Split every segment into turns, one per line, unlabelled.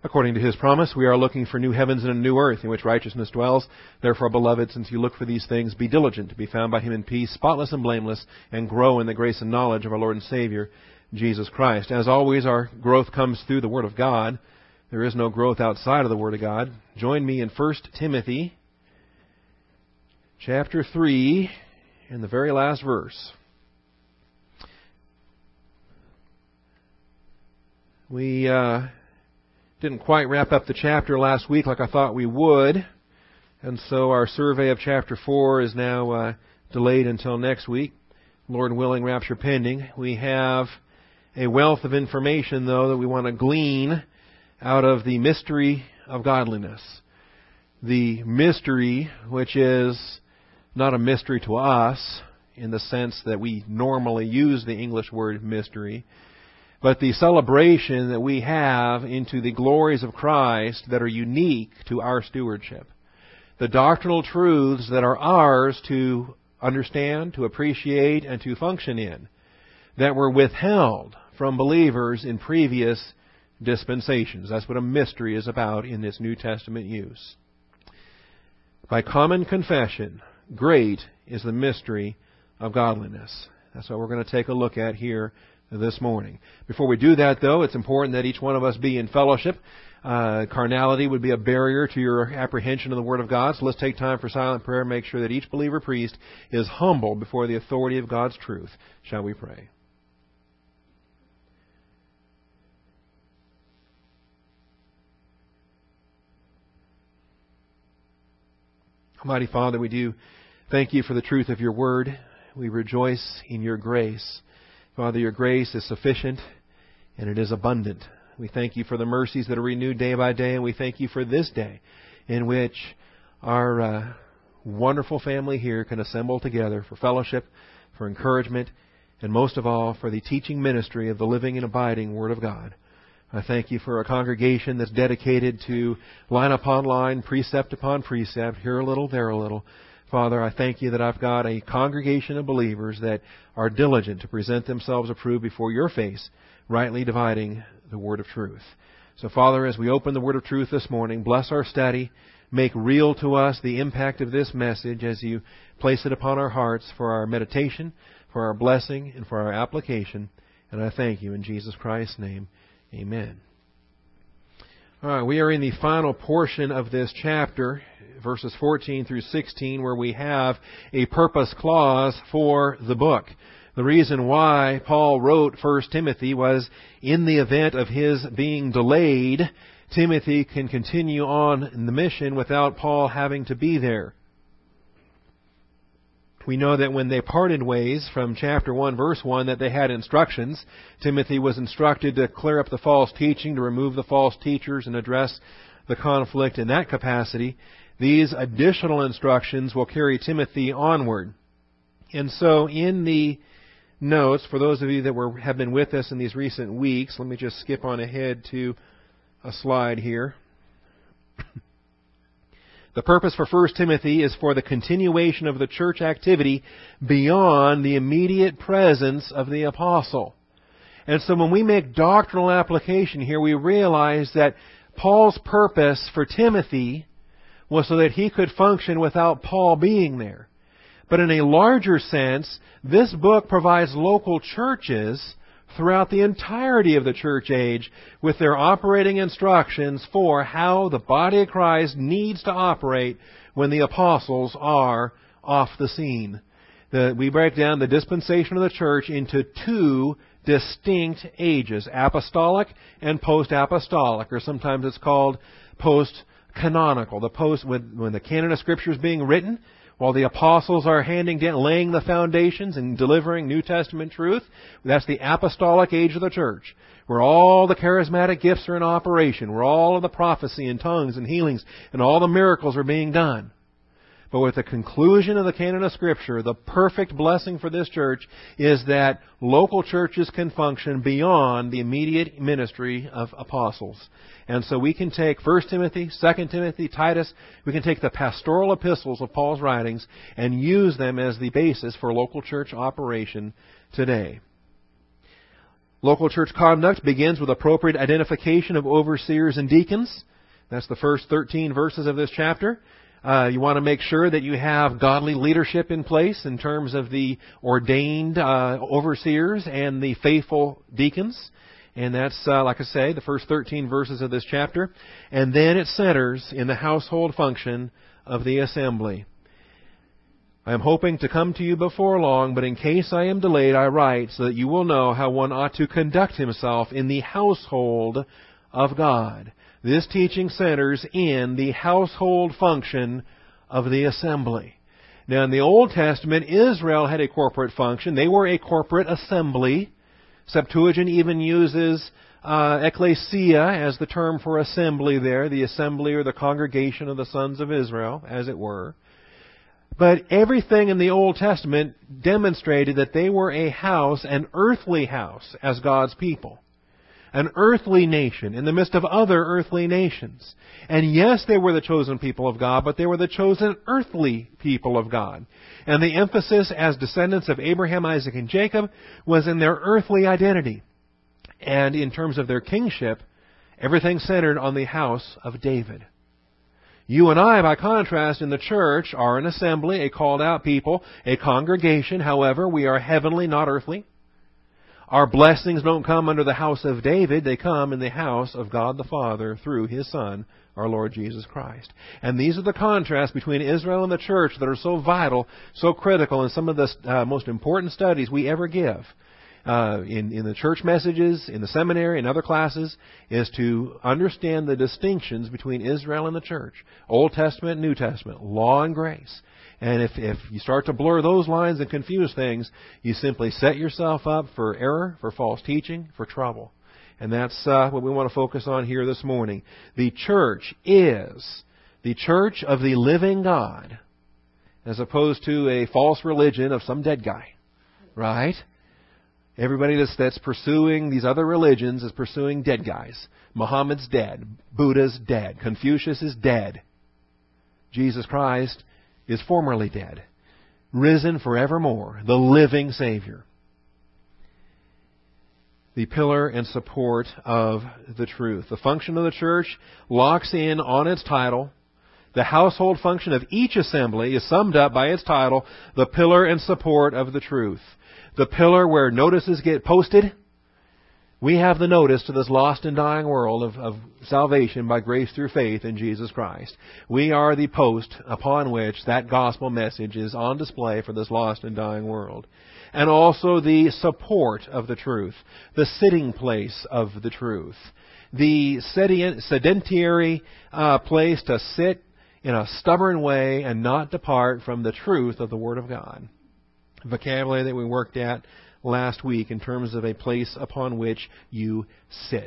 According to His promise, we are looking for new heavens and a new earth in which righteousness dwells. Therefore, beloved, since you look for these things, be diligent to be found by Him in peace, spotless and blameless, and grow in the grace and knowledge of our Lord and Savior, Jesus Christ. As always, our growth comes through the Word of God. There is no growth outside of the Word of God. Join me in 1 Timothy chapter 3 in the very last verse. We didn't quite wrap up the chapter last week like I thought we would, and so our survey of chapter 4 is now delayed until next week. Lord willing, rapture pending. We have a wealth of information, though, that we want to glean out of the mystery of godliness. The mystery, which is not a mystery to us in the sense that we normally use the English word mystery, but the celebration that we have into the glories of Christ that are unique to our stewardship. The doctrinal truths that are ours to understand, to appreciate, and to function in, that were withheld from believers in previous dispensations. That's what a mystery is about in this New Testament use. By common confession, great is the mystery of godliness. That's what we're going to take a look at here this morning. Before we do that, though, it's important that each one of us be in fellowship. Carnality would be a barrier to your apprehension of the Word of God, so let's take time for silent prayer and make sure that each believer priest is humble before the authority of God's truth. Shall we pray? Almighty Father, we do thank You for the truth of Your Word. We rejoice in Your grace. Father, Your grace is sufficient and it is abundant. We thank You for the mercies that are renewed day by day, and we thank You for this day in which our wonderful family here can assemble together for fellowship, for encouragement, and most of all for the teaching ministry of the living and abiding Word of God. I thank You for a congregation that's dedicated to line upon line, precept upon precept, here a little, there a little. Father, I thank You that I've got a congregation of believers that are diligent to present themselves approved before Your face, rightly dividing the word of truth. So, Father, as we open the word of truth this morning, bless our study, make real to us the impact of this message as You place it upon our hearts for our meditation, for our blessing, and for our application. And I thank You in Jesus Christ's name. Amen. All right, we are in the final portion of this chapter, verses 14 through 16, where we have a purpose clause for the book. The reason why Paul wrote 1 Timothy was in the event of his being delayed, Timothy can continue on in the mission without Paul having to be there. We know that when they parted ways from chapter 1, verse 1, that they had instructions. Timothy was instructed to clear up the false teaching, to remove the false teachers, and address the conflict in that capacity. These additional instructions will carry Timothy onward. And so in the notes, for those of you that have been with us in these recent weeks, let me just skip on ahead to a slide here. The purpose for 1 Timothy is for the continuation of the church activity beyond the immediate presence of the apostle. And so when we make doctrinal application here, we realize that Paul's purpose for Timothy was so that he could function without Paul being there. But in a larger sense, this book provides local churches throughout the entirety of the church age with their operating instructions for how the body of Christ needs to operate when the apostles are off the scene. We break down the dispensation of the church into two distinct ages, apostolic and post-apostolic, or sometimes it's called post-canonical. When the canon of Scripture is being written, while the apostles are laying the foundations and delivering New Testament truth, that's the apostolic age of the church, where all the charismatic gifts are in operation, where all of the prophecy and tongues and healings and all the miracles are being done. But with the conclusion of the canon of Scripture, the perfect blessing for this church is that local churches can function beyond the immediate ministry of apostles. And so we can take 1 Timothy, 2 Timothy, Titus, we can take the pastoral epistles of Paul's writings and use them as the basis for local church operation today. Local church conduct begins with appropriate identification of overseers and deacons. That's the first 13 verses of this chapter. You want to make sure that you have godly leadership in place in terms of the ordained overseers and the faithful deacons. And that's, like I say, the first 13 verses of this chapter. And then it centers in the household function of the assembly. I am hoping to come to you before long, but in case I am delayed, I write so that you will know how one ought to conduct himself in the household of God. This teaching centers in the household function of the assembly. Now, in the Old Testament, Israel had a corporate function. They were a corporate assembly. Septuagint even uses ecclesia as the term for assembly there, the assembly or the congregation of the sons of Israel, as it were. But everything in the Old Testament demonstrated that they were a house, an earthly house, as God's people. An earthly nation in the midst of other earthly nations. And yes, they were the chosen people of God, but they were the chosen earthly people of God. And the emphasis as descendants of Abraham, Isaac, and Jacob was in their earthly identity. And in terms of their kingship, everything centered on the house of David. You and I, by contrast, in the church are an assembly, a called out people, a congregation. However, we are heavenly, not earthly. Our blessings don't come under the house of David. They come in the house of God the Father through His Son, our Lord Jesus Christ. And these are the contrasts between Israel and the church that are so vital, so critical, and some of the most important studies we ever give in the church messages, in the seminary, and other classes, is to understand the distinctions between Israel and the church. Old Testament, New Testament, law and grace. And if you start to blur those lines and confuse things, you simply set yourself up for error, for false teaching, for trouble. And that's what we want to focus on here this morning. The church is the church of the living God, as opposed to a false religion of some dead guy. Right? Everybody that's pursuing these other religions is pursuing dead guys. Muhammad's dead. Buddha's dead. Confucius is dead. Jesus Christ is formerly dead, risen forevermore, the living Savior. The pillar and support of the truth. The function of the church locks in on its title. The household function of each assembly is summed up by its title, the pillar and support of the truth. The pillar where notices get posted. We have the notice to this lost and dying world of salvation by grace through faith in Jesus Christ. We are the post upon which that gospel message is on display for this lost and dying world. And also the support of the truth, the sitting place of the truth, the sedentary place to sit in a stubborn way and not depart from the truth of the Word of God. Vocabulary that we worked at last week in terms of a place upon which you sit.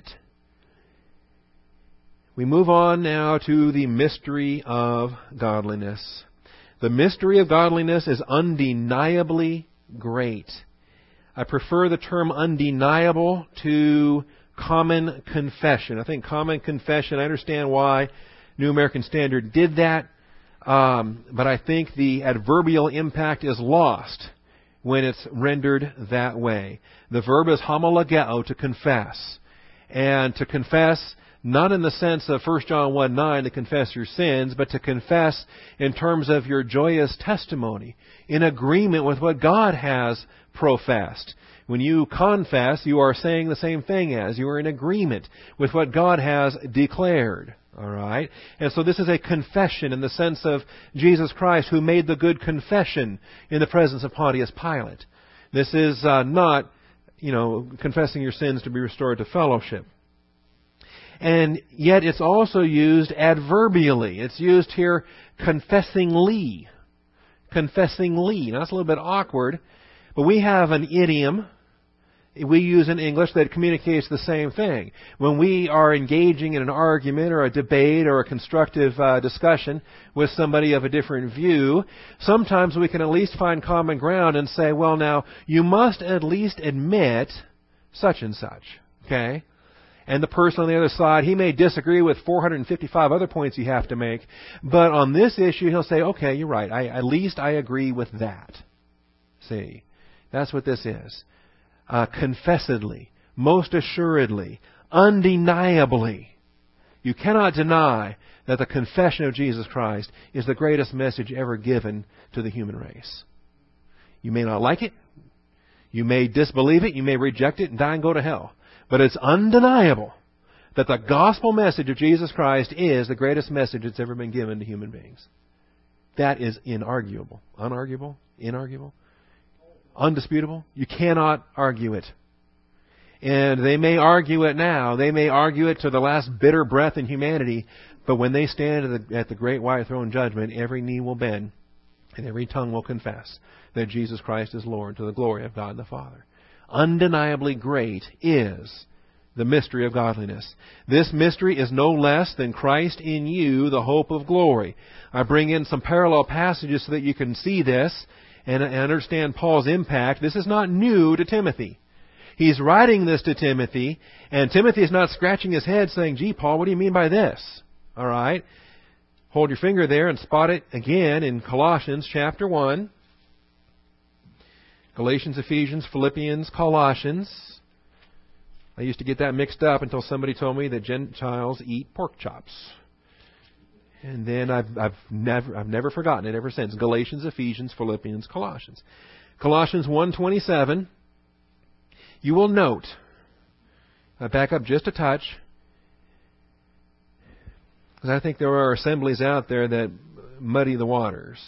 We move on now to the mystery of godliness. The mystery of godliness is undeniably great. I prefer the term undeniable to common confession. I think common confession, I understand why New American Standard did that, but I think the adverbial impact is lost when it's rendered that way. The verb is homologeo, to confess. And to confess, not in the sense of 1 John 1:9, to confess your sins, but to confess in terms of your joyous testimony, in agreement with what God has professed. When you confess, you are saying the same thing as. You are in agreement with what God has declared. All right? And so this is a confession in the sense of Jesus Christ, who made the good confession in the presence of Pontius Pilate. This is not, confessing your sins to be restored to fellowship. And yet it's also used adverbially. It's used here confessingly. Confessingly. Now that's a little bit awkward, but we have an idiom we use in English that communicates the same thing. When we are engaging in an argument or a debate or a constructive discussion with somebody of a different view, sometimes we can at least find common ground and say, well, now, you must at least admit such and such. Okay? And the person on the other side, he may disagree with 455 other points you have to make, but on this issue, he'll say, okay, you're right. At least I agree with that. See? That's what this is. Confessedly, most assuredly, undeniably, you cannot deny that the confession of Jesus Christ is the greatest message ever given to the human race. You may not like it. You may disbelieve it. You may reject it and die and go to hell. But it's undeniable that the gospel message of Jesus Christ is the greatest message that's ever been given to human beings. That is inarguable. Unarguable? Inarguable? Undisputable? You cannot argue it. And they may argue it now. They may argue it to the last bitter breath in humanity. But when they stand at the great white throne judgment, every knee will bend and every tongue will confess that Jesus Christ is Lord to the glory of God the Father. Undeniably great is the mystery of godliness. This mystery is no less than Christ in you, the hope of glory. I bring in some parallel passages so that you can see this and understand Paul's impact. This is not new to Timothy. He's writing this to Timothy, and Timothy is not scratching his head saying, gee, Paul, what do you mean by this? All right? Hold your finger there and spot it again in Colossians chapter 1. Galatians, Ephesians, Philippians, Colossians. I used to get that mixed up until somebody told me that Gentiles eat pork chops. And then I've never forgotten it ever since. Galatians, Ephesians, Philippians, Colossians. Colossians 1:27. You will note, I back up just a touch, because I think there are assemblies out there that muddy the waters.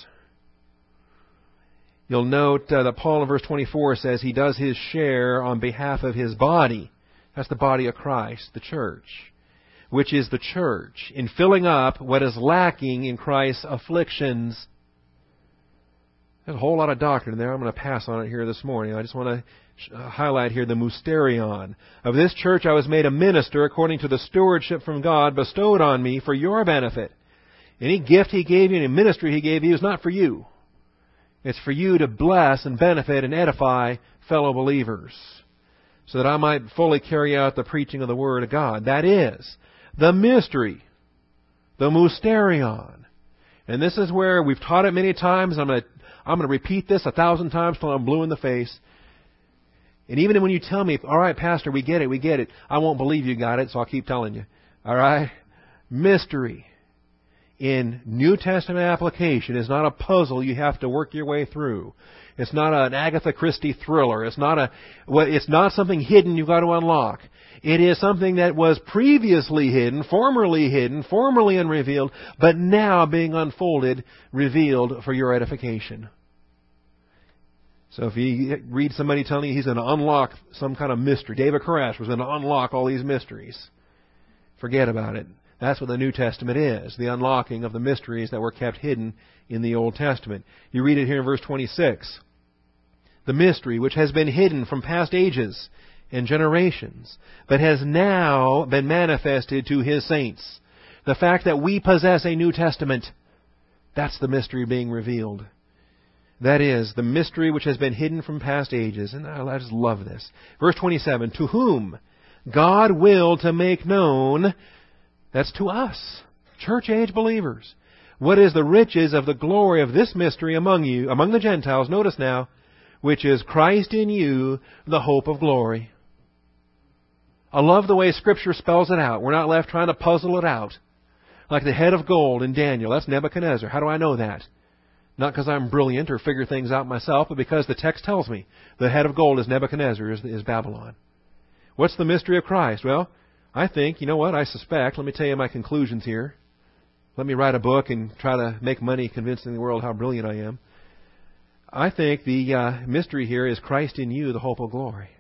You'll note that Paul in verse 24 says he does his share on behalf of his body. That's the body of Christ, the church, which is the church, in filling up what is lacking in Christ's afflictions. There's a whole lot of doctrine there. I'm going to pass on it here this morning. I just want to highlight here the mysterion. Of this church I was made a minister according to the stewardship from God bestowed on me for your benefit. Any gift He gave you, any ministry He gave you is not for you. It's for you to bless and benefit and edify fellow believers, so that I might fully carry out the preaching of the Word of God. That is the mystery, the mysterion. And this is where we've taught it many times. I'm going to repeat this 1,000 times till I'm blue in the face. And even when you tell me, all right, Pastor, we get it, I won't believe you got it, so I'll keep telling you. All right? Mystery in New Testament application is not a puzzle you have to work your way through. It's not an Agatha Christie thriller. It's not something hidden you've got to unlock. It is something that was previously hidden, formerly unrevealed, but now being unfolded, revealed for your edification. So if you read somebody telling you he's going to unlock some kind of mystery, David Koresh was going to unlock all these mysteries, forget about it. That's what the New Testament is, the unlocking of the mysteries that were kept hidden in the Old Testament. You read it here in verse 26. The mystery which has been hidden from past ages and generations, but has now been manifested to His saints. The fact that we possess a New Testament, that's the mystery being revealed. That is, the mystery which has been hidden from past ages. And I just love this. Verse 27, to whom God willed to make known, that's to us, church-age believers, what is the riches of the glory of this mystery among you, among the Gentiles, notice now, which is Christ in you, the hope of glory. I love the way Scripture spells it out. We're not left trying to puzzle it out. Like the head of gold in Daniel. That's Nebuchadnezzar. How do I know that? Not because I'm brilliant or figure things out myself, but because the text tells me the head of gold is Nebuchadnezzar, is Babylon. What's the mystery of Christ? Well, I think, I suspect, let me tell you my conclusions here. Let me write a book and try to make money convincing the world how brilliant I am. I think the mystery here is Christ in you, the hope of glory.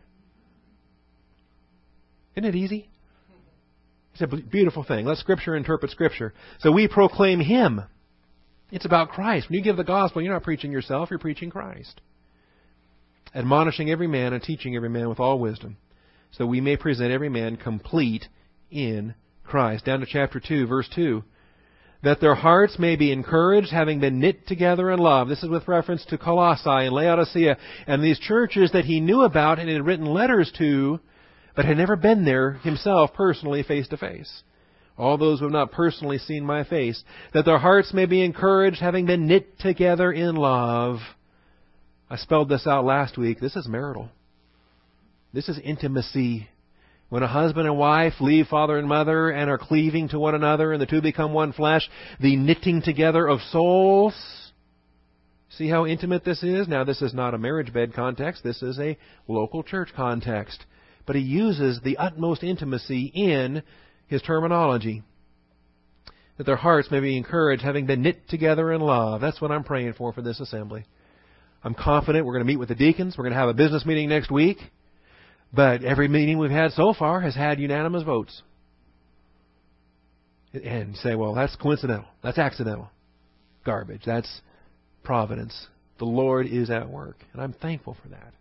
Isn't it easy? It's a beautiful thing. Let Scripture interpret Scripture. So we proclaim Him. It's about Christ. When you give the gospel, you're not preaching yourself, you're preaching Christ. Admonishing every man and teaching every man with all wisdom, so we may present every man complete in Christ. Down to chapter 2, verse 2. That their hearts may be encouraged, having been knit together in love. This is with reference to Colossae and Laodicea and these churches that he knew about and had written letters to, but had never been there himself personally face to face. All those who have not personally seen my face. That their hearts may be encouraged, having been knit together in love. I spelled this out last week. This is marital. This is intimacy When a husband and wife leave father and mother and are cleaving to one another and the two become one flesh, the knitting together of souls. See how intimate this is? Now, this is not a marriage bed context. This is a local church context. But he uses the utmost intimacy in his terminology. That their hearts may be encouraged, having been knit together in love. That's what I'm praying for this assembly. I'm confident we're going to meet with the deacons. We're going to have a business meeting next week. But every meeting we've had so far has had unanimous votes. And say, well, that's coincidental. That's accidental. Garbage. That's providence. The Lord is at work. And I'm thankful for that.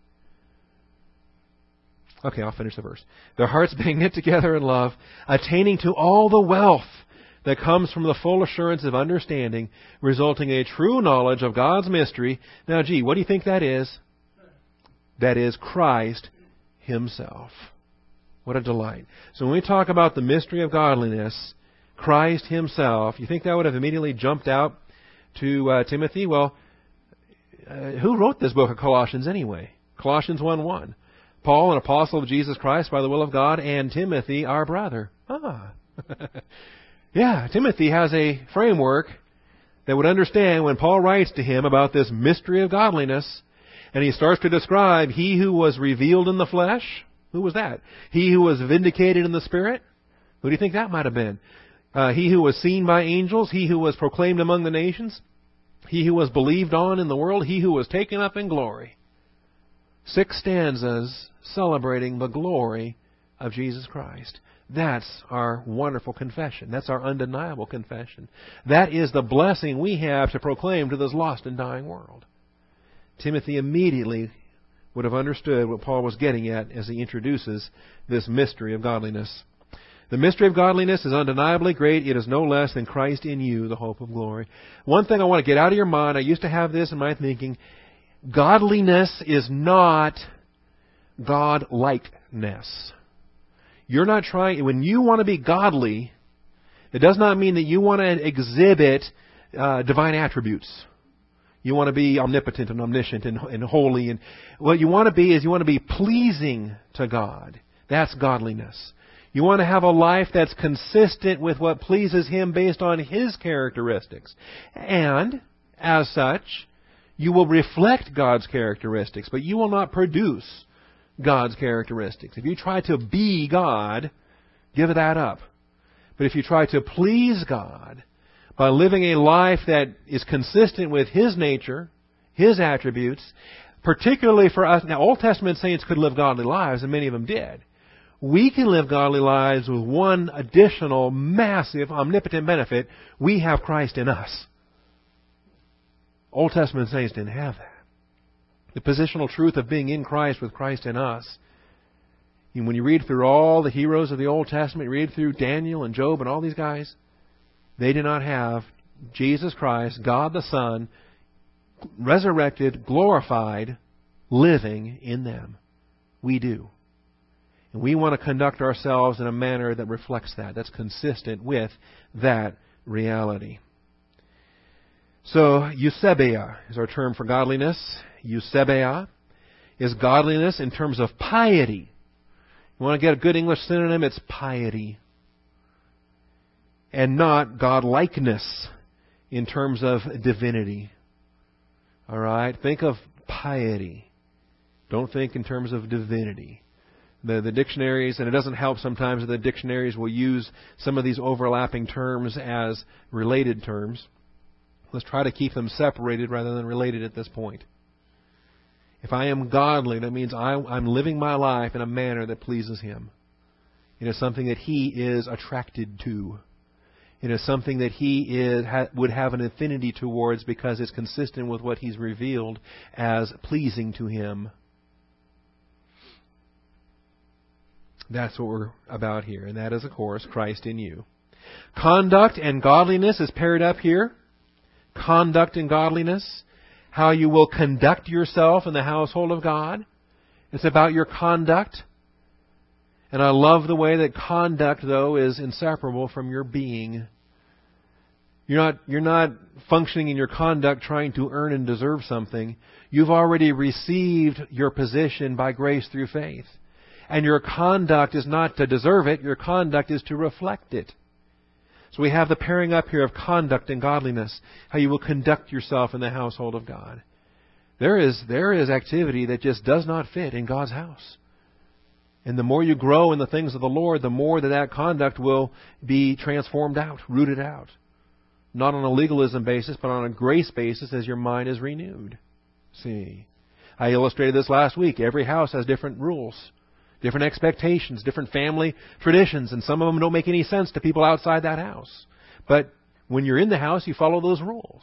Okay, I'll finish the verse. Their hearts being knit together in love, attaining to all the wealth that comes from the full assurance of understanding, resulting in a true knowledge of God's mystery. Now, what do you think that is? That is Christ Himself. What a delight. So when we talk about the mystery of godliness, Christ Himself, you think that would have immediately jumped out to Timothy? Well, who wrote this book of Colossians anyway? Colossians 1:1. Paul, an apostle of Jesus Christ by the will of God, and Timothy, our brother. Yeah, Timothy has a framework that would understand when Paul writes to him about this mystery of godliness, and he starts to describe he who was revealed in the flesh. Who was that? He who was vindicated in the Spirit? Who do you think that might have been? He who was seen by angels, he who was proclaimed among the nations, he who was believed on in the world, he who was taken up in glory. 6 stanzas celebrating the glory of Jesus Christ. That's our wonderful confession. That's our undeniable confession. That is the blessing we have to proclaim to this lost and dying world. Timothy immediately would have understood what Paul was getting at as he introduces this mystery of godliness. The mystery of godliness is undeniably great. It is no less than Christ in you, the hope of glory. One thing I want to get out of your mind, I used to have this in my thinking, godliness is not godlikeness. You're not trying, when you want to be godly, it does not mean that you want to exhibit divine attributes. You want to be omnipotent and omniscient and holy. And what you want to be is you want to be pleasing to God. That's godliness. You want to have a life that's consistent with what pleases Him based on His characteristics. And, as such, you will reflect God's characteristics, but you will not produce God's characteristics. If you try to be God, give that up. But if you try to please God by living a life that is consistent with His nature, His attributes, particularly for us, now Old Testament saints could live godly lives, and many of them did. We can live godly lives with one additional, massive, omnipotent benefit. We have Christ in us. Old Testament saints didn't have that. The positional truth of being in Christ with Christ in us. And when you read through all the heroes of the Old Testament, you read through Daniel and Job and all these guys, they did not have Jesus Christ, God the Son, resurrected, glorified, living in them. We do. And we want to conduct ourselves in a manner that reflects that, that's consistent with that reality. So, eusebeia is our term for godliness. Eusebeia is godliness in terms of piety. You want to get a good English synonym? It's piety. And not godlikeness in terms of divinity. All right? Think of piety. Don't think in terms of divinity. The dictionaries, and it doesn't help sometimes that the dictionaries will use some of these overlapping terms as related terms. Let's try to keep them separated rather than related at this point. If I am godly, that means I'm living my life in a manner that pleases Him. It is something that He is attracted to. It is something that He would have an affinity towards because it's consistent with what He's revealed as pleasing to Him. That's what we're about here. And that is, of course, Christ in you. Conduct and godliness is paired up here. Conduct and godliness. How you will conduct yourself in the household of God. It's about your conduct. And I love the way that conduct, though, is inseparable from your being. You're not functioning in your conduct trying to earn and deserve something. You've already received your position by grace through faith. And your conduct is not to deserve it. Your conduct is to reflect it. So we have the pairing up here of conduct and godliness, how you will conduct yourself in the household of God. There is activity that just does not fit in God's house. And the more you grow in the things of the Lord, the more that conduct will be transformed out, rooted out. Not on a legalism basis, but on a grace basis as your mind is renewed. See, I illustrated this last week. Every house has different rules, different expectations, different family traditions, and some of them don't make any sense to people outside that house. But when you're in the house, you follow those rules.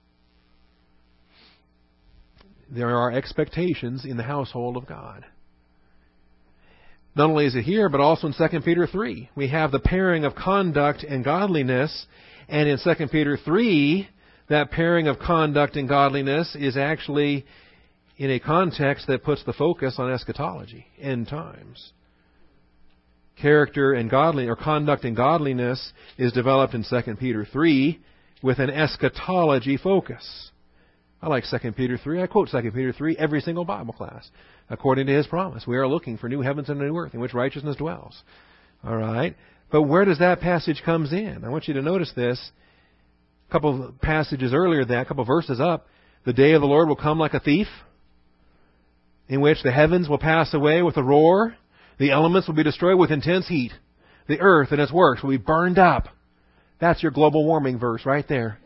There are expectations in the household of God. Not only is it here, but also in 2 Peter 3. We have the pairing of conduct and godliness. And in 2 Peter 3, that pairing of conduct and godliness is actually in a context that puts the focus on eschatology, end times. Character and conduct and godliness is developed in 2 Peter 3 with an eschatology focus. I like 2 Peter 3. I quote 2 Peter 3 every single Bible class. According to His promise, we are looking for new heavens and a new earth in which righteousness dwells. All right? But where does that passage comes in? I want you to notice this. A couple of passages earlier than that, a couple of verses up. The day of the Lord will come like a thief, in which the heavens will pass away with a roar. The elements will be destroyed with intense heat. The earth and its works will be burned up. That's your global warming verse right there.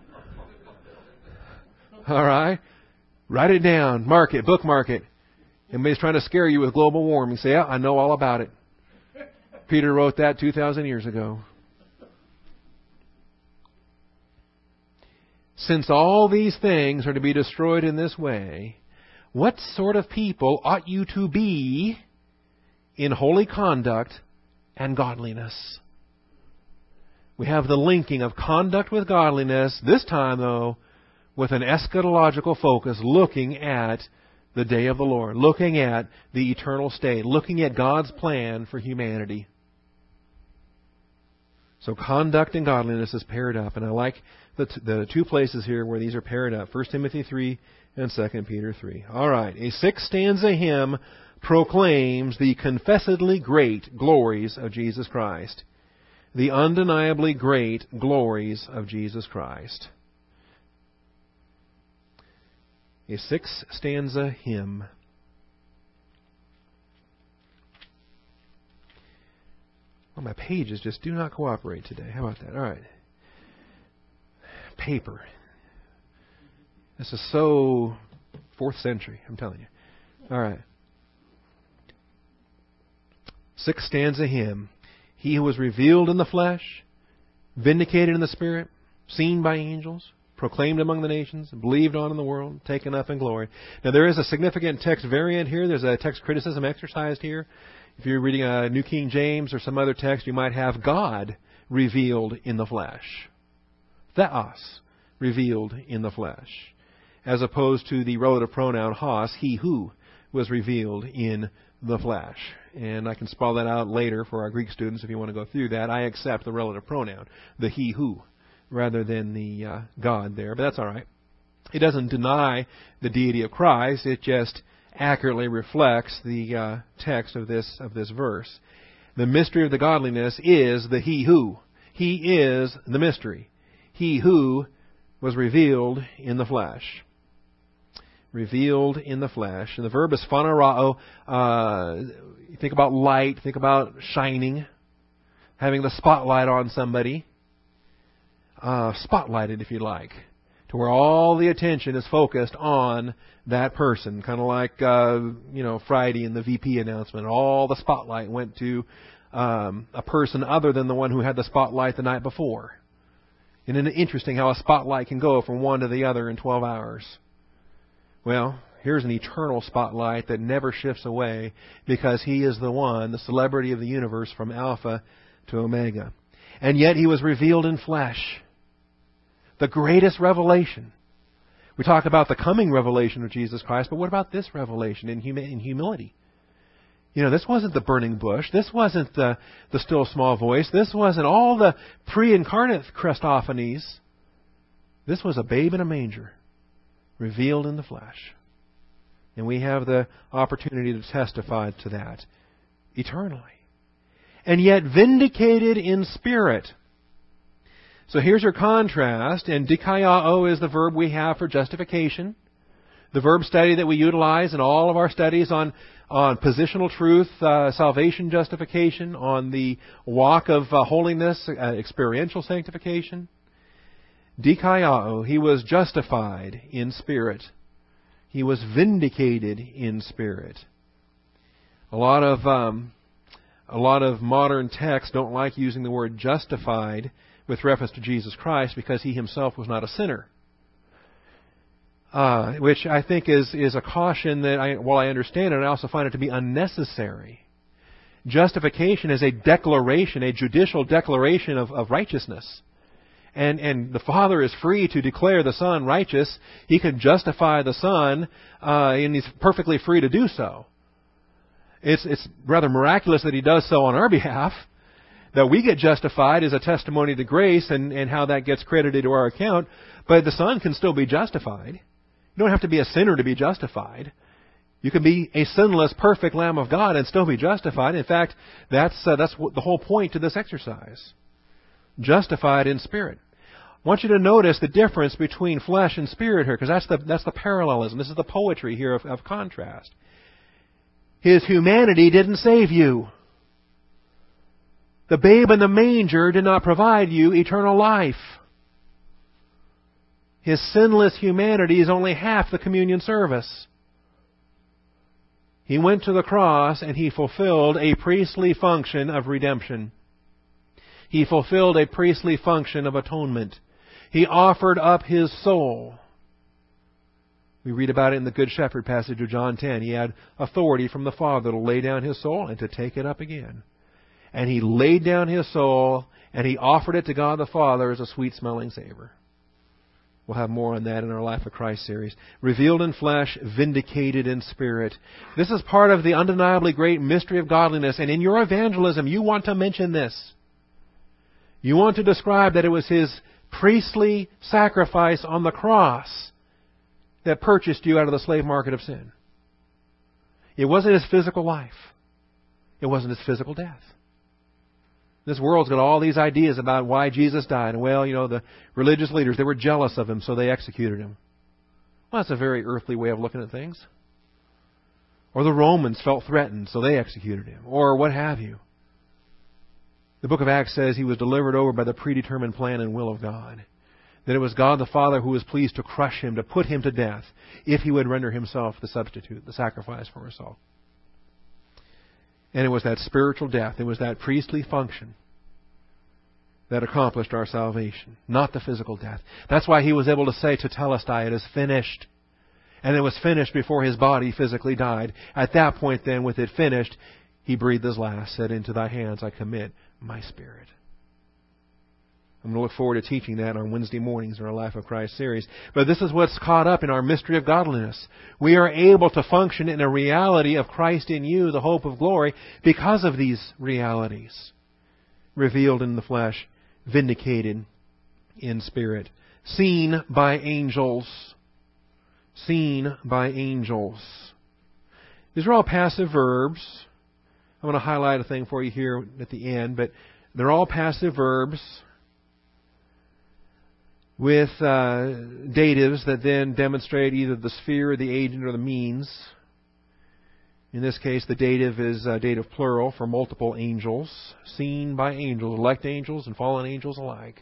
All right? Write it down. Mark it. Bookmark it. Everybody's trying to scare you with global warming. Say, yeah, I know all about it. Peter wrote that 2,000 years ago. Since all these things are to be destroyed in this way, what sort of people ought you to be in holy conduct and godliness? We have the linking of conduct with godliness, this time, though, with an eschatological focus, looking at the day of the Lord, looking at the eternal state, looking at God's plan for humanity. So conduct and godliness is paired up, and I like the two places here where these are paired up, 1 Timothy 3 and 2 Peter 3. All right, a 6-stanza hymn proclaims the confessedly great glories of Jesus Christ. The undeniably great glories of Jesus Christ. A 6-stanza hymn. Well, my pages just do not cooperate today. How about that? All right. Paper. This is so 4th century, I'm telling you. All right. 6-stanza hymn. He who was revealed in the flesh, vindicated in the Spirit, seen by angels, proclaimed among the nations, believed on in the world, taken up in glory. Now there is a significant text variant here. There's a text criticism exercised here. If you're reading a New King James or some other text, you might have God revealed in the flesh. Theos, revealed in the flesh. As opposed to the relative pronoun hos, he who was revealed in the flesh. And I can spell that out later for our Greek students if you want to go through that. I accept the relative pronoun, the he who, rather than the God there. But that's all right. It doesn't deny the deity of Christ. It just accurately reflects the text of this verse. The mystery of the godliness is the he who. He is the mystery. He who was revealed in the flesh. Revealed in the flesh. And the verb is phanerao. Think about light. Think about shining. Having the spotlight on somebody. Spotlighted, if you like. To where all the attention is focused on that person. Kind of like, Friday in the VP announcement. All the spotlight went to a person other than the one who had the spotlight the night before. And it's interesting how a spotlight can go from one to the other in 12 hours. Well, here's an eternal spotlight that never shifts away because He is the one, the celebrity of the universe from Alpha to Omega. And yet He was revealed in flesh. The greatest revelation. We talk about the coming revelation of Jesus Christ, but what about this revelation in humility? This wasn't the burning bush. This wasn't the still small voice. This wasn't all the pre-incarnate Christophanies. This was a babe in a manger, revealed in the flesh. And we have the opportunity to testify to that eternally. And yet vindicated in spirit. So here's your contrast, and dikaiao is the verb we have for justification. The verb study that we utilize in all of our studies on positional truth, salvation justification, on the walk of holiness, experiential sanctification. Dikaiao, he was justified in spirit. He was vindicated in spirit. A lot of modern texts don't like using the word justified with reference to Jesus Christ because he himself was not a sinner. Which I think is a caution that, while I understand it, I also find it to be unnecessary. Justification is a declaration, a judicial declaration of righteousness. And the Father is free to declare the Son righteous. He can justify the Son, and He's perfectly free to do so. It's rather miraculous that He does so on our behalf. That we get justified is a testimony to grace and how that gets credited to our account. But the Son can still be justified. You don't have to be a sinner to be justified. You can be a sinless, perfect Lamb of God and still be justified. In fact, that's the whole point to this exercise. Justified in spirit. I want you to notice the difference between flesh and spirit here, because that's the parallelism. This is the poetry here of contrast. His humanity didn't save you. The babe in the manger did not provide you eternal life. His sinless humanity is only half the communion service. He went to the cross and He fulfilled a priestly function of redemption. He fulfilled a priestly function of atonement. He offered up His soul. We read about it in the Good Shepherd passage of John 10. He had authority from the Father to lay down His soul and to take it up again. And He laid down His soul, and He offered it to God the Father as a sweet-smelling savor. We'll have more on that in our Life of Christ series. Revealed in flesh, vindicated in spirit. This is part of the undeniably great mystery of godliness. And in your evangelism, you want to mention this. You want to describe that it was His priestly sacrifice on the cross that purchased you out of the slave market of sin. It wasn't His physical life. It wasn't His physical death. This world's got all these ideas about why Jesus died. And, well, the religious leaders, they were jealous of Him, so they executed Him. Well, that's a very earthly way of looking at things. Or the Romans felt threatened, so they executed Him. Or what have you. The book of Acts says He was delivered over by the predetermined plan and will of God. That it was God the Father who was pleased to crush Him, to put Him to death, if He would render Himself the substitute, the sacrifice for us all. And it was that spiritual death, it was that priestly function that accomplished our salvation, not the physical death. That's why He was able to say to Tetelestai, it is finished. And it was finished before His body physically died. At that point then, with it finished, He breathed His last, said, into Thy hands I commit my spirit. I'm going to look forward to teaching that on Wednesday mornings in our Life of Christ series. But this is what's caught up in our mystery of godliness. We are able to function in a reality of Christ in you, the hope of glory, because of these realities. Revealed in the flesh, vindicated in spirit. Seen by angels. Seen by angels. These are all passive verbs. I want to highlight a thing for you here at the end, but they're all passive verbs with datives that then demonstrate either the sphere, the agent, or the means. In this case, the dative is dative plural for multiple angels, seen by angels, elect angels and fallen angels alike.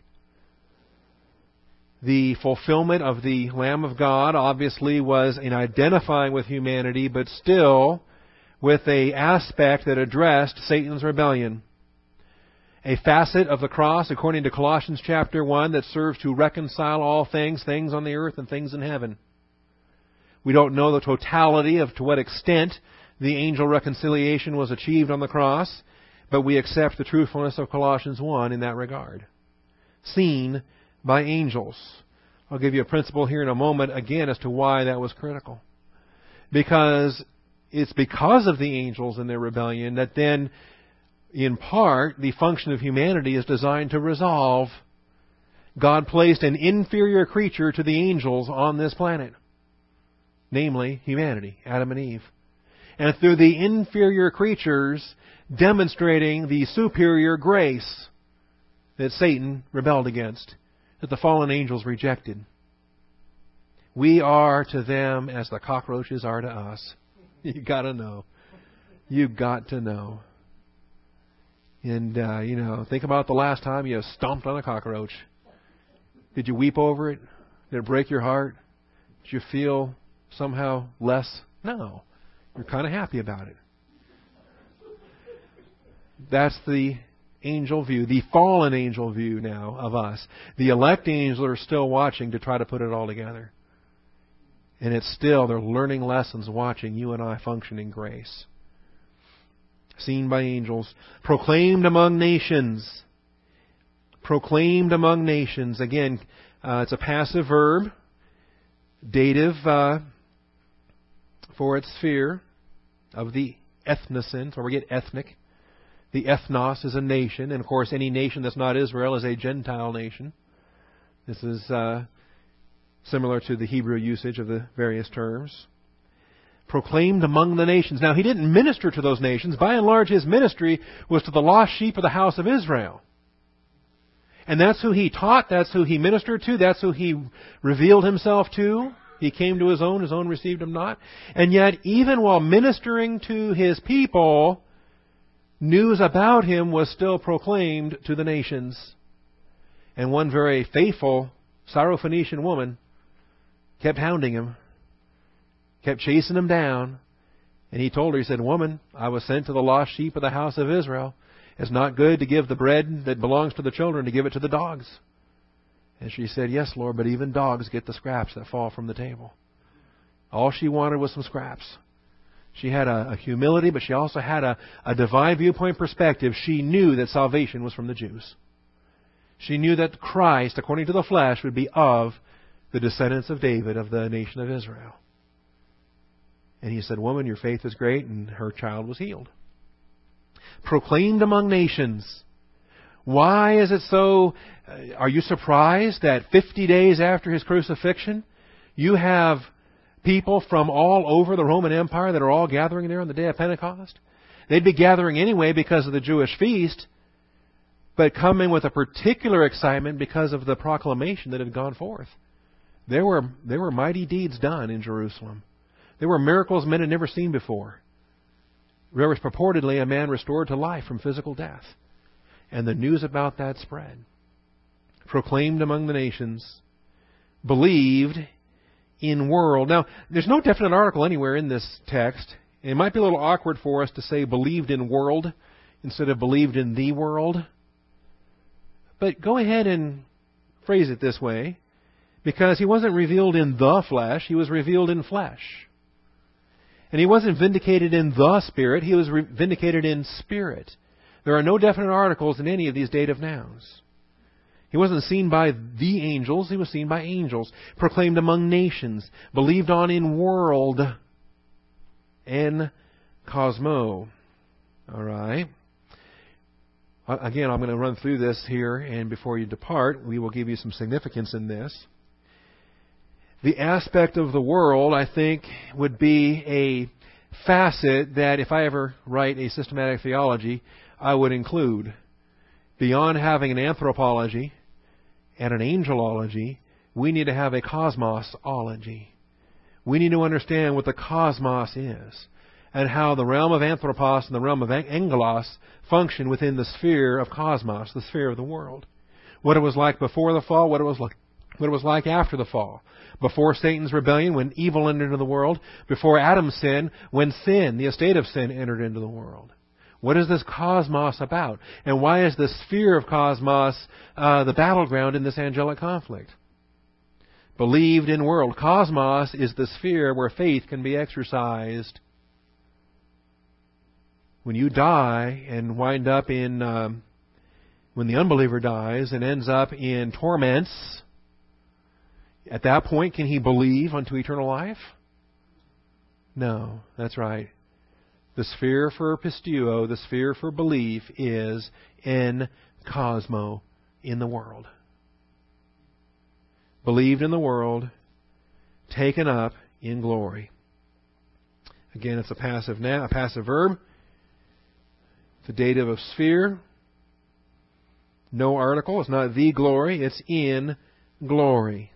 The fulfillment of the Lamb of God obviously was in identifying with humanity, but still with an aspect that addressed Satan's rebellion. A facet of the cross, according to Colossians chapter 1, that serves to reconcile all things, things on the earth and things in heaven. We don't know the totality of to what extent the angel reconciliation was achieved on the cross, but we accept the truthfulness of Colossians 1 in that regard. Seen by angels. I'll give you a principle here in a moment again as to why that was critical. Because it's because of the angels and their rebellion that then, in part, the function of humanity is designed to resolve. God placed an inferior creature to the angels on this planet. Namely, humanity, Adam and Eve. And through the inferior creatures, demonstrating the superior grace that Satan rebelled against, that the fallen angels rejected. We are to them as the cockroaches are to us. You got to know. You got to know. And, think about the last time you stomped on a cockroach. Did you weep over it? Did it break your heart? Did you feel somehow less? No. You're kind of happy about it. That's the angel view, the fallen angel view now of us. The elect angels are still watching to try to put it all together. And it's still, they're learning lessons watching you and I function in grace. Seen by angels. Proclaimed among nations. Proclaimed among nations. Again, it's a passive verb. Dative for its sphere of the ethnicin. So we get ethnic. The ethnos is a nation. And of course, any nation that's not Israel is a Gentile nation. This is similar to the Hebrew usage of the various terms. Proclaimed among the nations. Now, he didn't minister to those nations. By and large, his ministry was to the lost sheep of the house of Israel. And that's who he taught. That's who he ministered to. That's who he revealed himself to. He came to his own received him not. And yet, even while ministering to his people, news about him was still proclaimed to the nations. And one very faithful Syrophoenician woman kept hounding him, kept chasing him down. And he told her, he said, "Woman, I was sent to the lost sheep of the house of Israel. It's not good to give the bread that belongs to the children, to give it to the dogs." And she said, "Yes, Lord, but even dogs get the scraps that fall from the table." All she wanted was some scraps. She had a humility, but she also had a divine viewpoint perspective. She knew that salvation was from the Jews. She knew that Christ, according to the flesh, would be of the descendants of David, of the nation of Israel. And he said, "Woman, your faith is great," and her child was healed. Proclaimed among nations. Why is it so? Are you surprised that 50 days after his crucifixion, you have people from all over the Roman Empire that are all gathering there on the day of Pentecost? They'd be gathering anyway because of the Jewish feast, but coming with a particular excitement because of the proclamation that had gone forth. There were mighty deeds done in Jerusalem. There were miracles men had never seen before. There was purportedly a man restored to life from physical death. And the news about that spread. Proclaimed among the nations. Believed in world. Now, there's no definite article anywhere in this text. It might be a little awkward for us to say believed in world instead of believed in the world. But go ahead and phrase it this way. Because he wasn't revealed in the flesh, he was revealed in flesh. And he wasn't vindicated in the Spirit, he was vindicated in spirit. There are no definite articles in any of these dative nouns. He wasn't seen by the angels, he was seen by angels. Proclaimed among nations, believed on in world, en cosmo. All right. Again, I'm going to run through this here, and before you depart, we will give you some significance in this. The aspect of the world, I think, would be a facet that if I ever write a systematic theology, I would include. Beyond having an anthropology and an angelology, we need to have a cosmosology. We need to understand what the cosmos is and how the realm of anthropos and the realm of angelos function within the sphere of cosmos, the sphere of the world. What it was like before the fall, what it was like after the fall. Before Satan's rebellion, when evil entered into the world. Before Adam's sin, when sin, the estate of sin, entered into the world. What is this cosmos about? And why is the sphere of cosmos the battleground in this angelic conflict? Believed in world. Cosmos is the sphere where faith can be exercised. When you die and wind up in, when the unbeliever dies and ends up in torments, at that point, can he believe unto eternal life? No, that's right. The sphere for pisteuo, the sphere for belief, is in cosmo, in the world. Believed in the world, taken up in glory. Again, it's a passive verb. The dative of sphere. No article. It's not the glory. It's in glory.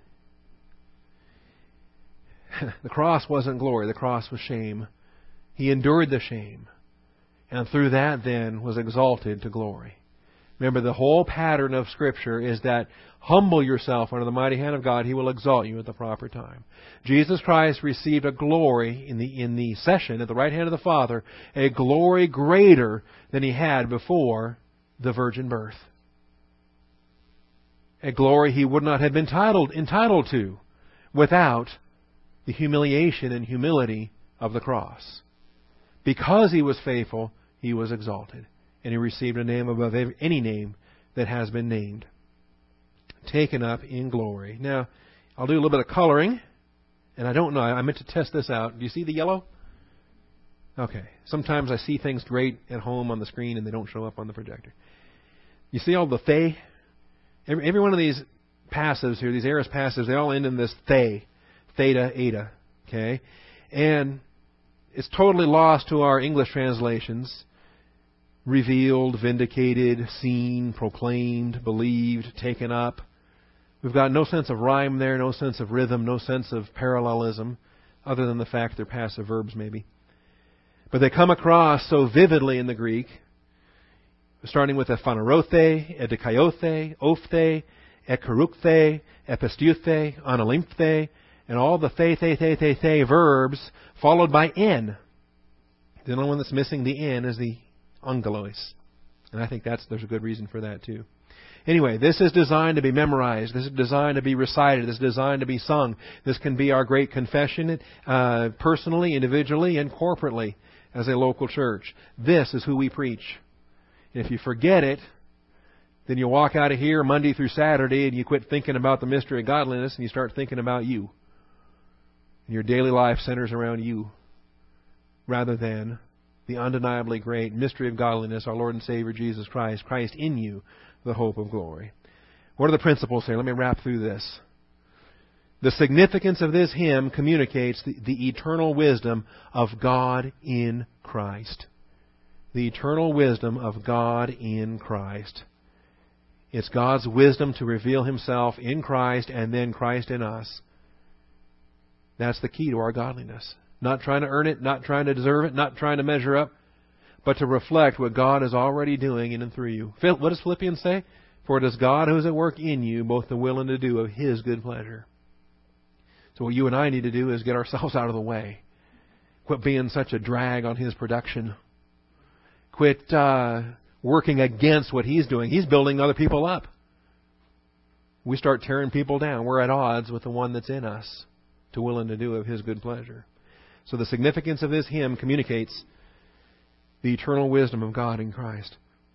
The cross wasn't glory. The cross was shame. He endured the shame. And through that then was exalted to glory. Remember, the whole pattern of Scripture is that humble yourself under the mighty hand of God. He will exalt you at the proper time. Jesus Christ received a glory in the session at the right hand of the Father, a glory greater than He had before the virgin birth. A glory He would not have been entitled to without the humiliation and humility of the cross. Because He was faithful, He was exalted. And He received a name above any name that has been named. Taken up in glory. Now, I'll do a little bit of coloring. And I don't know, I meant to test this out. Do you see the yellow? Okay. Sometimes I see things great at home on the screen and they don't show up on the projector. You see all the they? Every one of these passives here, these aorist passives, they all end in this they. Theta, eta. Okay? And it's totally lost to our English translations. Revealed, vindicated, seen, proclaimed, believed, taken up. We've got no sense of rhyme there, no sense of rhythm, no sense of parallelism, other than the fact they're passive verbs maybe. But they come across so vividly in the Greek, starting with ephanerothe, edikaiote, ophthe, ekarukhthe, episteuthe, analymphte, and all the the verbs followed by n. The only one that's missing the n is the angelos. And I think there's a good reason for that too. Anyway, this is designed to be memorized. This is designed to be recited. This is designed to be sung. This can be our great confession personally, individually, and corporately as a local church. This is who we preach. And if you forget it, then you walk out of here Monday through Saturday and you quit thinking about the mystery of godliness and you start thinking about you. And your daily life centers around you rather than the undeniably great mystery of godliness, our Lord and Savior Jesus Christ, Christ in you, the hope of glory. What are the principles here? Let me wrap through this. The significance of this hymn communicates the eternal wisdom of God in Christ. The eternal wisdom of God in Christ. It's God's wisdom to reveal Himself in Christ and then Christ in us. That's the key to our godliness. Not trying to earn it, not trying to deserve it, not trying to measure up, but to reflect what God is already doing in and through you. What does Philippians say? For it is God who is at work in you, both the will and to do of His good pleasure. So what you and I need to do is get ourselves out of the way. Quit being such a drag on His production. Quit working against what He's doing. He's building other people up. We start tearing people down. We're at odds with the one that's in us, to will and to do of His good pleasure. So the significance of this hymn communicates the eternal wisdom of God in Christ.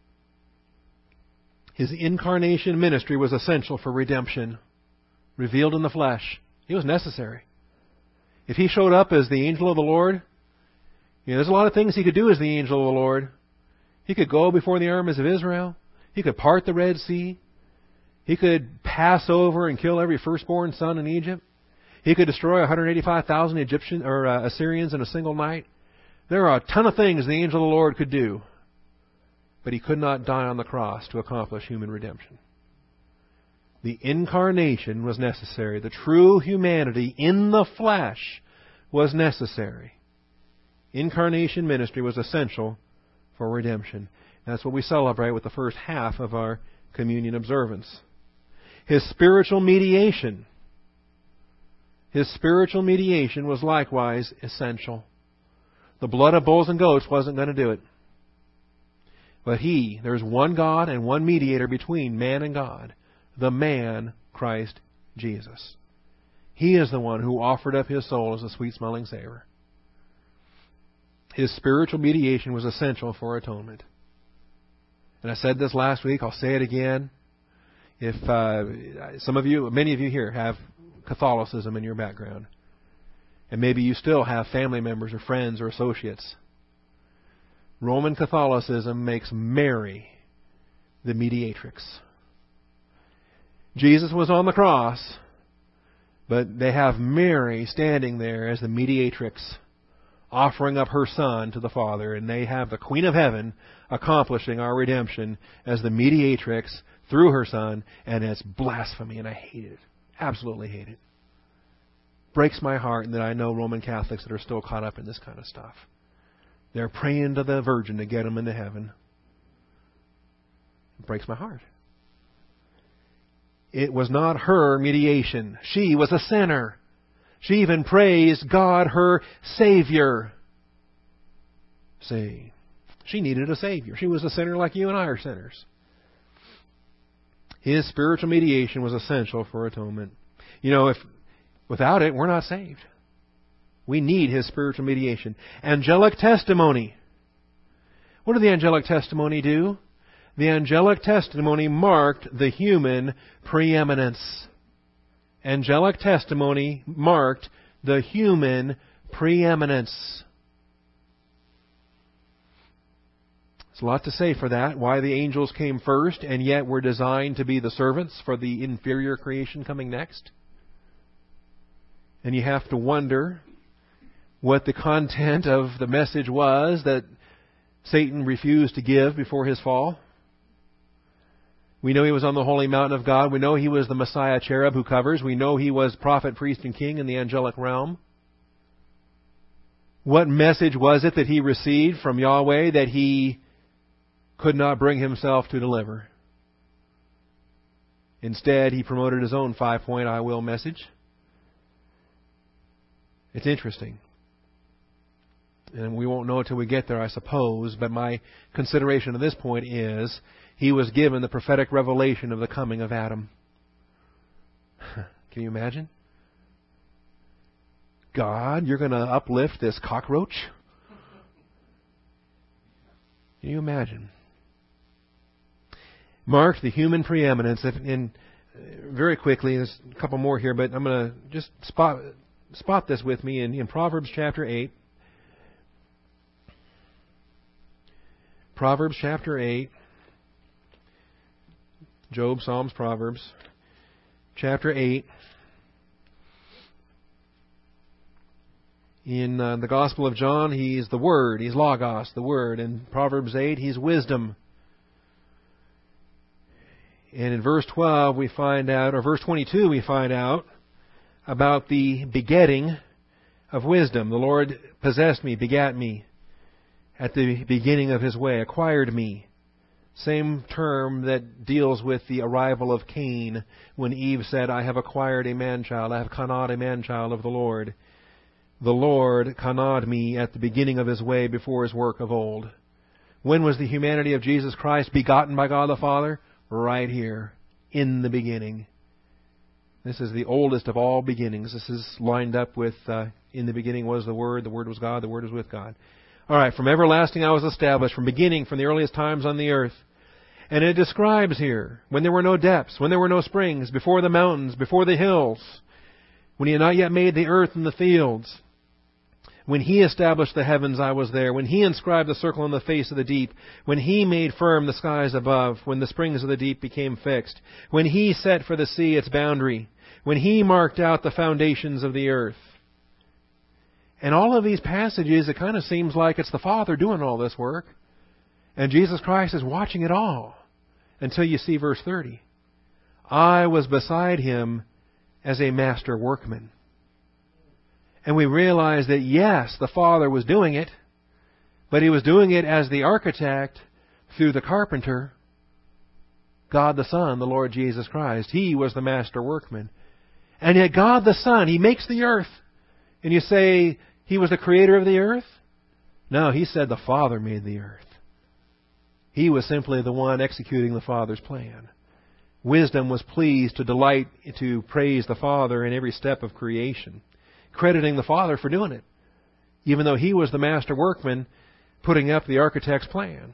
His incarnation ministry was essential for redemption, revealed in the flesh. It was necessary. If He showed up as the angel of the Lord, there's a lot of things He could do as the angel of the Lord. He could go before the armies of Israel. He could part the Red Sea. He could pass over and kill every firstborn son in Egypt. He could destroy 185,000 Assyrians in a single night. There are a ton of things the angel of the Lord could do. But He could not die on the cross to accomplish human redemption. The incarnation was necessary. The true humanity in the flesh was necessary. Incarnation ministry was essential for redemption. That's what we celebrate with the first half of our communion observance. His spiritual mediation was likewise essential. The blood of bulls and goats wasn't going to do it. But there's one God and one mediator between man and God, the man, Christ Jesus. He is the one who offered up His soul as a sweet-smelling savor. His spiritual mediation was essential for atonement. And I said this last week, I'll say it again. If many of you here have Catholicism in your background, and maybe you still have family members or friends or associates, Roman Catholicism makes Mary the mediatrix. Jesus was on the cross, but they have Mary standing there as the mediatrix, offering up her Son to the Father, and they have the Queen of Heaven accomplishing our redemption as the mediatrix through her Son, and it's blasphemy, and I hate it. Absolutely hate it. Breaks my heart that I know Roman Catholics that are still caught up in this kind of stuff. They're praying to the Virgin to get them into heaven. It breaks my heart. It was not her mediation. She was a sinner. She even praised God, her Savior. See, she needed a Savior. She was a sinner like you and I are sinners. His spiritual mediation was essential for atonement. You know, if without it, we're not saved. We need His spiritual mediation. Angelic testimony. What did the angelic testimony do? The angelic testimony marked the human preeminence. Angelic testimony marked the human preeminence. There's a lot to say for that, why the angels came first and yet were designed to be the servants for the inferior creation coming next. And you have to wonder what the content of the message was that Satan refused to give before his fall. We know he was on the holy mountain of God. We know he was the Messiah cherub who covers. We know he was prophet, priest, and king in the angelic realm. What message was it that he received from Yahweh that he could not bring himself to deliver? Instead, he promoted his own 5-point I will message. It's interesting. And we won't know until we get there, I suppose. But my consideration at this point is he was given the prophetic revelation of the coming of Adam. Can you imagine? God, you're going to uplift this cockroach? Can you imagine? Marked the human preeminence. In very quickly, there's a couple more here, but I'm going to just spot this with me in Proverbs chapter 8. Proverbs chapter 8. Job, Psalms, Proverbs. Chapter 8. In the Gospel of John, he's the Word. He's Logos, the Word. In Proverbs 8, he's wisdom. And in verse 12, we find out, or verse 22, we find out about the begetting of wisdom. The Lord possessed me, begat me at the beginning of His way, acquired me. Same term that deals with the arrival of Cain when Eve said, I have acquired a man-child, I have kannad a man-child of the Lord. The Lord kannad me at the beginning of His way before His work of old. When was the humanity of Jesus Christ begotten by God the Father? Right here, in the beginning. This is the oldest of all beginnings. This is lined up with, in the beginning was the Word was God, the Word was with God. All right, from everlasting I was established, from beginning, from the earliest times on the earth. And it describes here, when there were no depths, when there were no springs, before the mountains, before the hills, when He had not yet made the earth and the fields. When He established the heavens, I was there. When He inscribed the circle on the face of the deep. When He made firm the skies above. When the springs of the deep became fixed. When He set for the sea its boundary. When He marked out the foundations of the earth. And all of these passages, it kind of seems like it's the Father doing all this work. And Jesus Christ is watching it all. Until you see verse 30. I was beside Him as a master workman. And we realize that, yes, the Father was doing it, but He was doing it as the architect through the carpenter, God the Son, the Lord Jesus Christ. He was the master workman. And yet God the Son, He makes the earth. And you say, He was the creator of the earth? No, He said the Father made the earth. He was simply the one executing the Father's plan. Wisdom was pleased to delight to praise the Father in every step of creation, crediting the Father for doing it, even though He was the master workman putting up the architect's plan.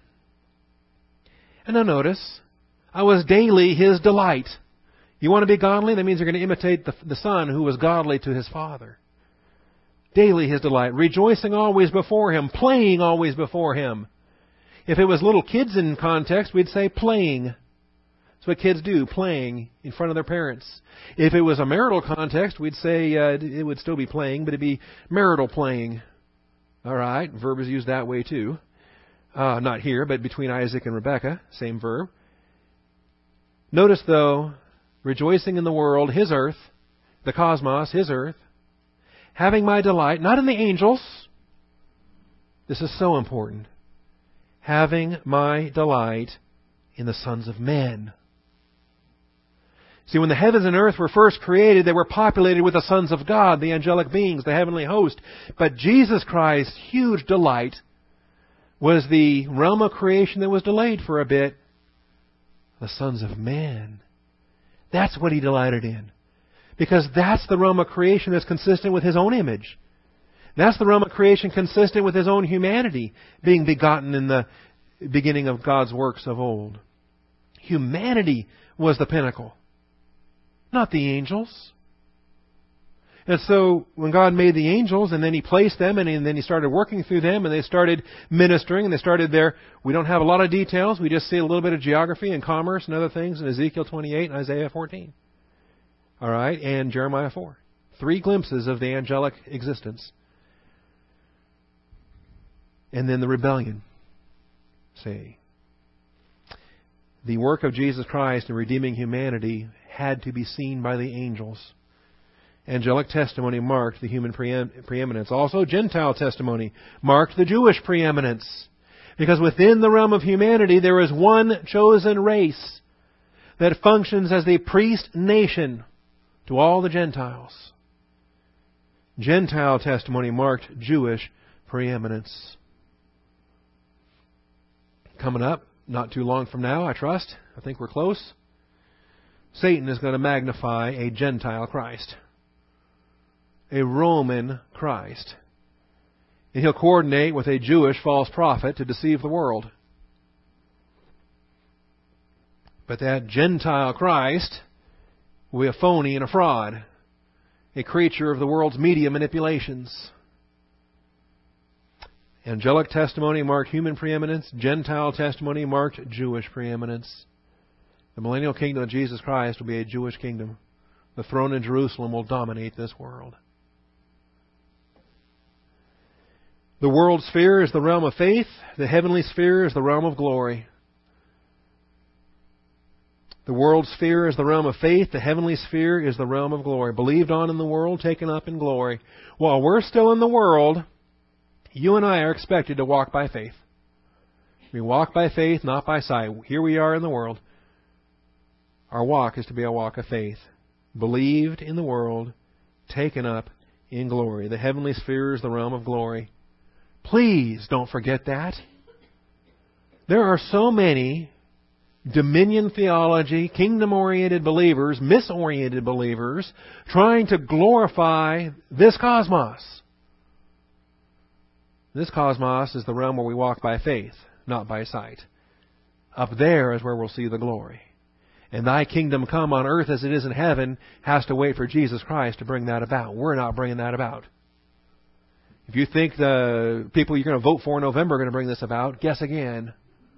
And now notice, I was daily His delight. You want to be godly? That means you're going to imitate the Son who was godly to His Father. Daily His delight, rejoicing always before Him, playing always before Him. If it was little kids in context, we'd say playing. That's what kids do, playing in front of their parents. If it was a marital context, we'd say it would still be playing, but it'd be marital playing. All right, verb is used that way too. Not here, but between Isaac and Rebekah, same verb. Notice, though, rejoicing in the world, His earth, the cosmos, His earth, having my delight, not in the angels. This is so important. Having my delight in the sons of men. See, when the heavens and earth were first created, they were populated with the sons of God, the angelic beings, the heavenly host. But Jesus Christ's huge delight was the realm of creation that was delayed for a bit. The sons of men. That's what He delighted in. Because that's the realm of creation that's consistent with His own image. That's the realm of creation consistent with His own humanity, being begotten in the beginning of God's works of old. Humanity was the pinnacle, not the angels. And so when God made the angels and then He placed them and then He started working through them and they started ministering and they started there. We don't have a lot of details. We just see a little bit of geography and commerce and other things in Ezekiel 28 and Isaiah 14. All right, and Jeremiah 4. 3 glimpses of the angelic existence. And then the rebellion. See, the work of Jesus Christ in redeeming humanity had to be seen by the angels. Angelic testimony marked the human preeminence. Also, Gentile testimony marked the Jewish preeminence. Because within the realm of humanity, there is one chosen race that functions as the priest nation to all the Gentiles. Gentile testimony marked Jewish preeminence. Coming up, not too long from now, I trust. I think we're close. Satan is going to magnify a Gentile Christ. A Roman Christ. And he'll coordinate with a Jewish false prophet to deceive the world. But that Gentile Christ will be a phony and a fraud. A creature of the world's media manipulations. Angelic testimony marked human preeminence. Gentile testimony marked Jewish preeminence. The millennial kingdom of Jesus Christ will be a Jewish kingdom. The throne in Jerusalem will dominate this world. The world sphere is the realm of faith. The heavenly sphere is the realm of glory. The world sphere is the realm of faith. The heavenly sphere is the realm of glory. Believed on in the world, taken up in glory. While we're still in the world, you and I are expected to walk by faith. We walk by faith, not by sight. Here we are in the world. Our walk is to be a walk of faith. Believed in the world, taken up in glory. The heavenly sphere is the realm of glory. Please don't forget that. There are so many dominion theology, kingdom-oriented believers, misoriented believers, trying to glorify this cosmos. This cosmos is the realm where we walk by faith, not by sight. Up there is where we'll see the glory. And thy kingdom come on earth as it is in heaven has to wait for Jesus Christ to bring that about. We're not bringing that about. If you think the people you're going to vote for in November are going to bring this about, guess again.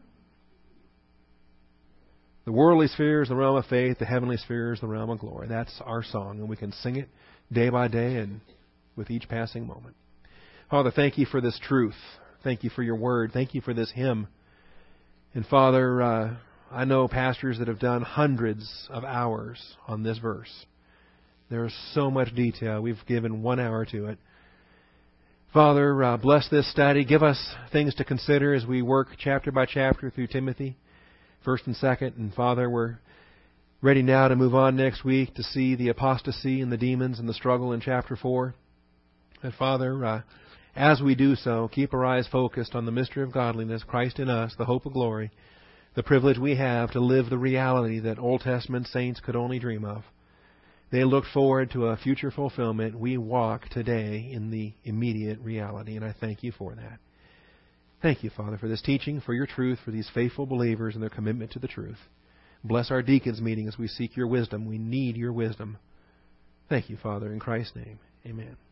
The worldly sphere is the realm of faith. The heavenly sphere is the realm of glory. That's our song, and we can sing it day by day and with each passing moment. Father, thank you for this truth. Thank you for your word. Thank you for this hymn. And Father, I know pastors that have done hundreds of hours on this verse. There's so much detail. We've given 1 hour to it. Father, bless this study. Give us things to consider as we work chapter by chapter through Timothy, 1st and 2nd. And Father, we're ready now to move on next week to see the apostasy and the demons and the struggle in chapter 4. And Father, as we do so, keep our eyes focused on the mystery of godliness, Christ in us, the hope of glory, the privilege we have to live the reality that Old Testament saints could only dream of. They looked forward to a future fulfillment. We walk today in the immediate reality, and I thank you for that. Thank you, Father, for this teaching, for your truth, for these faithful believers and their commitment to the truth. Bless our deacons meeting as we seek your wisdom. We need your wisdom. Thank you, Father, in Christ's name. Amen.